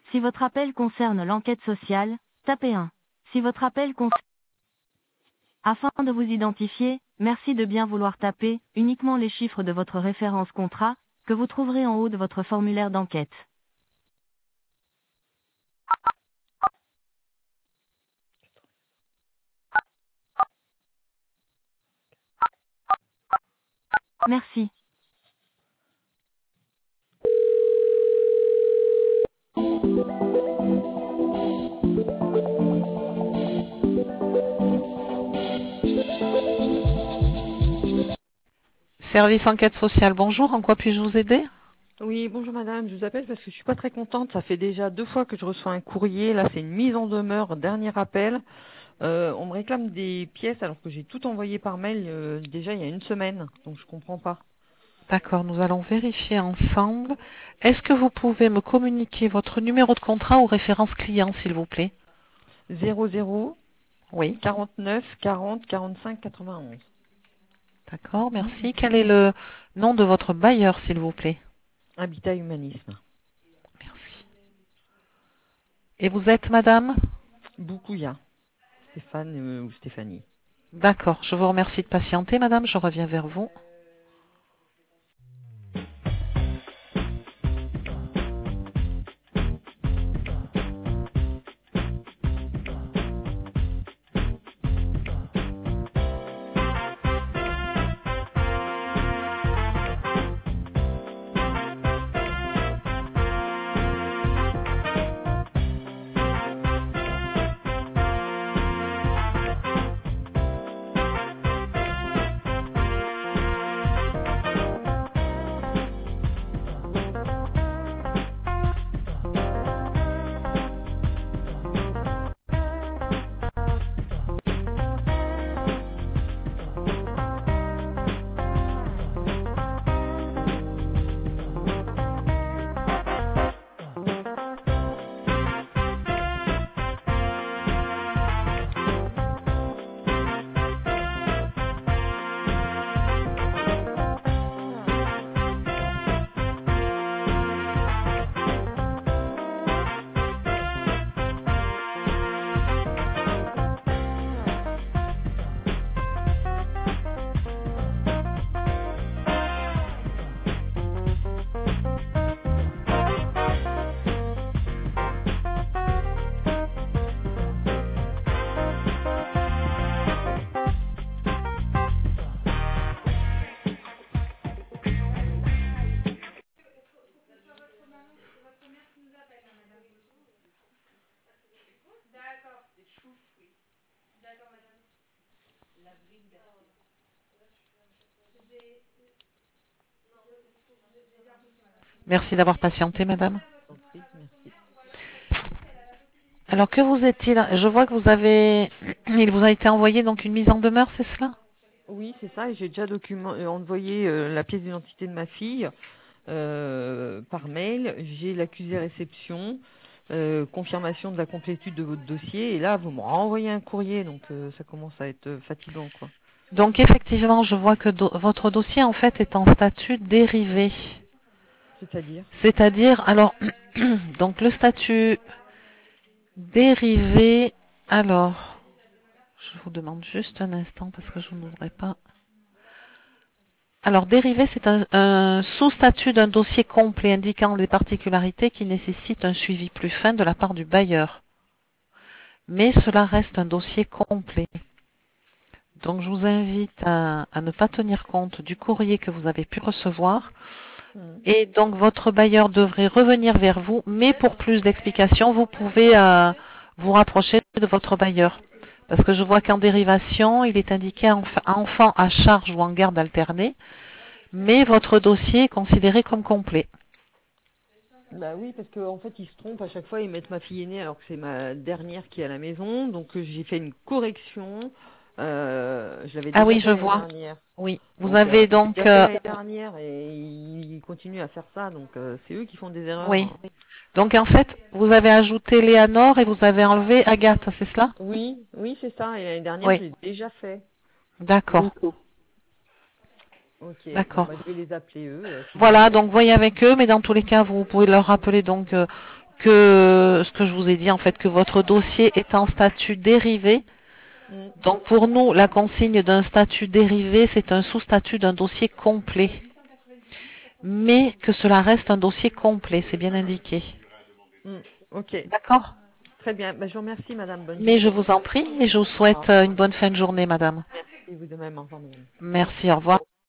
Si votre appel concerne l'enquête sociale, tapez 1. Si votre appel concerne... Afin de vous identifier, merci de bien vouloir taper uniquement les chiffres de votre référence contrat, que vous trouverez en haut de votre formulaire d'enquête. Merci. Service enquête sociale, bonjour, en quoi puis-je vous aider? Oui, bonjour madame, je vous appelle parce que je suis pas très contente. Ça fait déjà 2 fois que je reçois un courrier. Là, c'est une mise en demeure, dernier appel. On me réclame des pièces alors que j'ai tout envoyé par mail déjà il y a une semaine. Donc je comprends pas. D'accord, nous allons vérifier ensemble. Est-ce que vous pouvez me communiquer votre numéro de contrat ou référence client, s'il vous plaît? 00 Oui, 49 40 45 91. d'accord, merci. Quel est le nom de votre bailleur, s'il vous plaît? Habitat Humanisme. Merci. Et vous êtes madame? Boukouya. Stéphane ou Stéphanie. D'accord, je vous remercie de patienter, madame, je reviens vers vous. Merci d'avoir patienté, madame. Merci. Alors, que vous est-il? Je vois que vous avez... Il vous a été envoyé donc une mise en demeure, c'est cela? Oui, c'est ça. Et j'ai déjà envoyé la pièce d'identité de ma fille par mail. J'ai l'accusé réception, confirmation de la complétude de votre dossier. Et là, vous me renvoyez un courrier, donc ça commence à être fatigant, quoi. Donc, effectivement, je vois que votre dossier, en fait, est en statut dérivé. C'est-à-dire? C'est-à-dire, alors, donc le statut dérivé, alors, je vous demande juste un instant parce que je n'ouvrais pas. Alors, dérivé, c'est un sous-statut d'un dossier complet indiquant des particularités qui nécessitent un suivi plus fin de la part du bailleur. Mais cela reste un dossier complet. Donc, je vous invite à ne pas tenir compte du courrier que vous avez pu recevoir. Et donc, votre bailleur devrait revenir vers vous. Mais pour plus d'explications, vous pouvez vous rapprocher de votre bailleur. Parce que je vois qu'en dérivation, il est indiqué enfant à charge ou en garde alternée. Mais votre dossier est considéré comme complet. Bah oui, parce qu'en fait, ils se trompent à chaque fois, ils mettent ma fille aînée alors que c'est ma dernière qui est à la maison. Donc j'ai fait une correction. Je l'avais Ah déjà oui, fait je l'année vois. dernière. Oui, vous Donc avez c'était donc... déjà fait l'année dernière et ils continuent à faire ça. Donc c'est eux qui font des erreurs. oui. Donc en fait, vous avez ajouté Léanore et vous avez enlevé Agathe, c'est cela? Oui, oui, c'est ça. Et l'année dernière, je Oui. l'ai déjà fait. D'accord. Ok, bon D'accord. bah je vais les appeler eux, s'il vous Voilà, plaît. donc voyez avec eux, mais dans tous les cas, vous pouvez leur rappeler donc que ce que je vous ai dit, en fait, que votre dossier est en statut dérivé. Donc pour nous, la consigne d'un statut dérivé, c'est un sous-statut d'un dossier complet. Mais que cela reste un dossier complet, c'est bien indiqué. Ok. D'accord? Très bien. Ben, je vous remercie, madame. Bonne Mais journée. je vous en prie et je vous souhaite une bonne fin de journée, madame. Merci, vous de même. Au revoir, madame. Merci, au revoir.